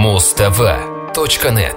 Mustava.net.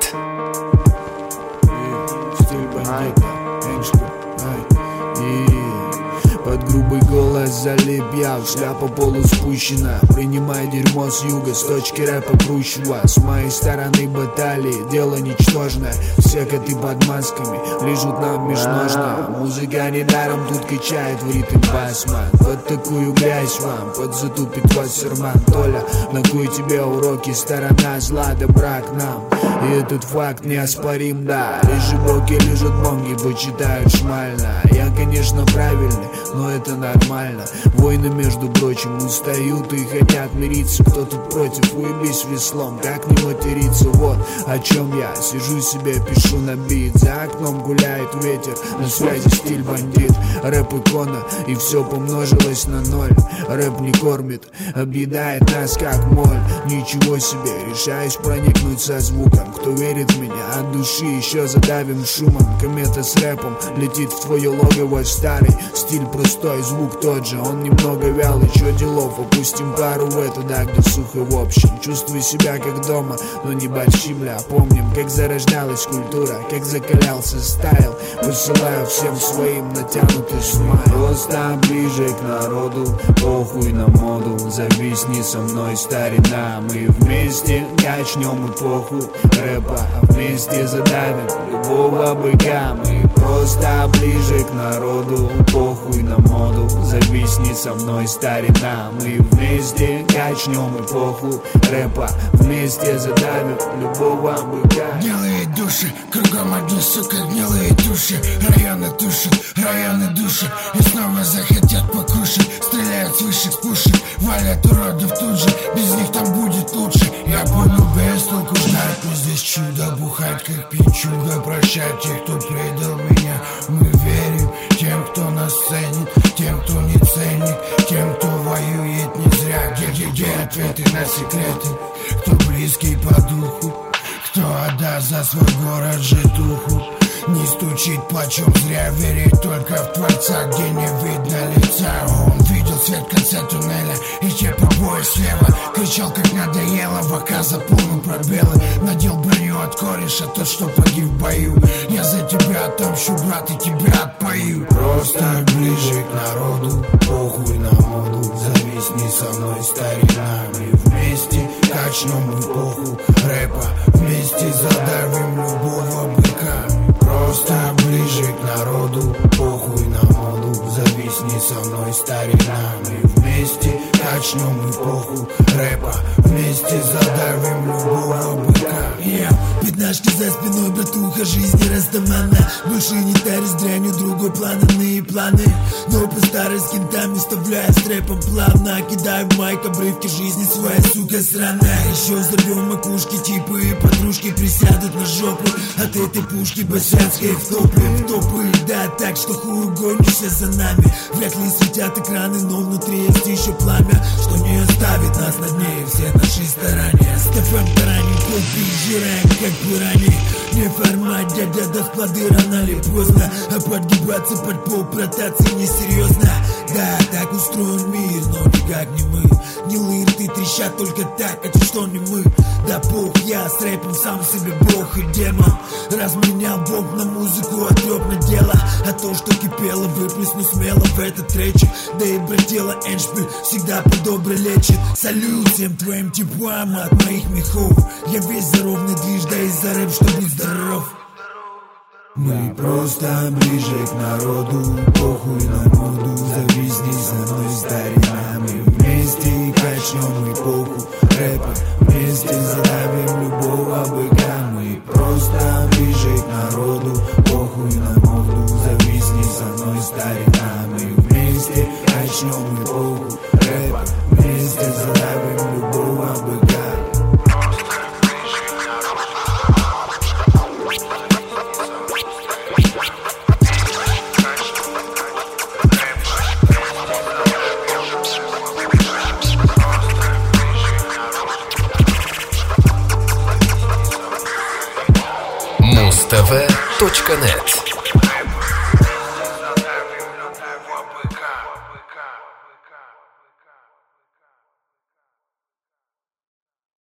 Под грубый голос залип я, шляпа полуспущена. Принимай дерьмо с юга, с точки рэпа кручу. С моей стороны баталии, дело ничтожное. Все коты под масками лежат нам межножно. Музыка недаром тут качает в ритм басман. Под такую грязь вам подзатупит ваш серман. Толя, на кой тебе уроки, сторона зла, добра к нам. И этот факт неоспорим, да. Лежебоки лежат бонги, почитают шмально. Я, конечно, правильный, но это нормально. Войны, между прочим, устают и хотят мириться. Кто тут против, уебись веслом, как не материться. Вот о чем я сижу себе, пишу на бит. За окном гуляет ветер, на связи стиль бандит. Рэп икона, и все помножилось на ноль. Рэп не кормит, объедает нас как моль. Ничего себе, решаюсь проникнуть со звуком. Кто верит в меня от души, еще задавим шумом. Комета с рэпом летит в твое логово. Старый стиль простой, звук тот же, он немного вялый. Чё делов, опустим пару в эту, да, где сухо в общем. Чувствую себя как дома, но не большим, бля. Помним, как зарождалась культура, как закалялся стайл. Посылаю всем своим натянутый смайл. Просто ближе к народу, похуй на моду. Зависни со мной, старина. Мы вместе качнем эпоху рэпа, а вместе задавим любого быка. Мы просто ближе к народу, похуй на моду. Зависни со мной, старина. Мы вместе качнем эпоху рэпа, вместе задавим любого быка. Гнилые души, кругом одни, сука, гнилые души. Районы тушат, районы душат. И снова захотят покушать. Стреляют с высших пушек, валят уродов тут же. Без них там будет лучше. Я понял, без толку ждать, но здесь чудо. Бухать как пичуга, прощать тех, кто предал меня. Мы верим тем, кто нас ценит, тем, кто не ценит, тем, кто воюет не зря. Где ответы на секреты? Кто близкий по духу? Кто отдаст за свой город житуху? Не стучит почем зря, верит только в Творца, где не видно лица. Он видел свет в конце туннеля и те побои слева. Кричал, как надоело, бока заполнил пробелы. Надел броню от кореша, тот, что погиб в бою. Я за тебя отомщу, брат, и тебя отпою. Просто ближе к народу, похуй на моду. Зависни со мной, старина. Мы вместе качнем эпоху рэпа, вместе задавим любого быка. Просто ближе к народу, похуй на моду. Зависни со мной, старина. Мы вместе качнем эпоху рэпа, вместе задавим любого быка. Пятнашки за спиной, братуха, жизни растамана. Больше не таришь дрянью, другой планы, планы. Но по старой с кентами вставляя с рэпом плавно. Кидаю в майк обрывки жизни своя, сука, сраная. Еще взорвем макушки, типы и подружки присядут на жопу от этой пушки босяцкой в топы, да, так что хуй гонишься за нами. Вряд ли светят экраны, но внутри есть еще пламя, что не оставит нас на дне, все наши старания. Стефан тараним, копи, жираем, как пираньи. Не формат, дядя даст плоды рано или поздно. А подгибаться под пол протации несерьезно. Да, так устроен мир, но никак не мы. Гнилые рты трещат только так, это что не мы. Да пох, я с рэпом сам себе бог и демон. Разменял бог на музыку, отрёб на дело. А то, что кипело, выплесну смело в этот речик. Да и братела Эншпиль всегда по-добре лечит. Салют всем твоим теплам от моих мехов. Я весь за ровный движ, да и за рэп, чтобы быть здоров. Мы просто ближе к народу, похуй на моду. Зависни со мной, старина. Мы вместе качнем эпоху рэпа, вместе задавим любого быка. Мы просто ближе к народу, похуй на моду. Зависни со мной, старина. Мы вместе качнем эпоху рэпа, вместе задавим любого быка. Mustava.net.